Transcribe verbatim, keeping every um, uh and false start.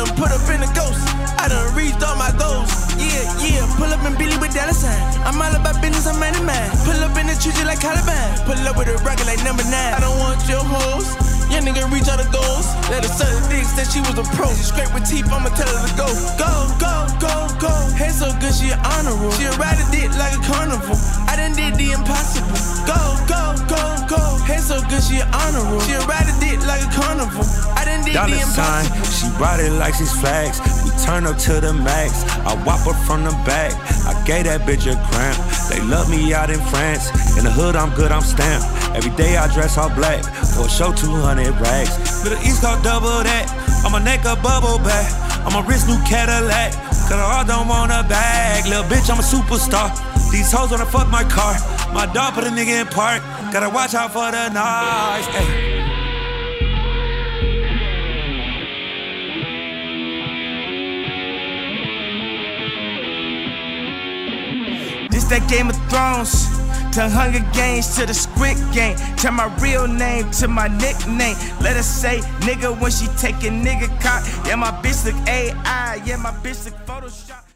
done put up in the ghost. I done reached all my goals. Yeah, yeah, pull up in Billy with dollar sign. I'm all about business, I'm money man. Pull up in the church like Caliban. Pull up with a rocket like number nine. I don't want your hoes. Young nigga reach all the goals. Let her suck the dick, said she was a pro. She scrape with teeth, I'ma tell her to go. Go, go, go, go. Head so good, she an honorable. She ride a dick like a carnival. I done did the impossible. Go, go, go, go. Head so good, she an honorable. She ride a dick like a carnival. I done did Dollar the sign, impossible. she ride it like she's flags. We turn up to the max. I whop her from the back. I gave that bitch a cramp. They love me out in France. In the hood, I'm good, I'm stamped. Every day I dress all black. For a show, two hundred racks. Middle East gon' double that. On my neck a bubble back. On my wrist new Cadillac. Cause I all don't want a bag. Little bitch, I'm a superstar. These hoes wanna fuck my car. My dog put a nigga in park. Gotta watch out for the noise. Ay. This that Game of Thrones, to Hunger Games, to the Squid Game. Turn my real name to my nickname. Let her say nigga when she take a nigga cock. Yeah, my bitch look A I, yeah, my bitch look Photoshop.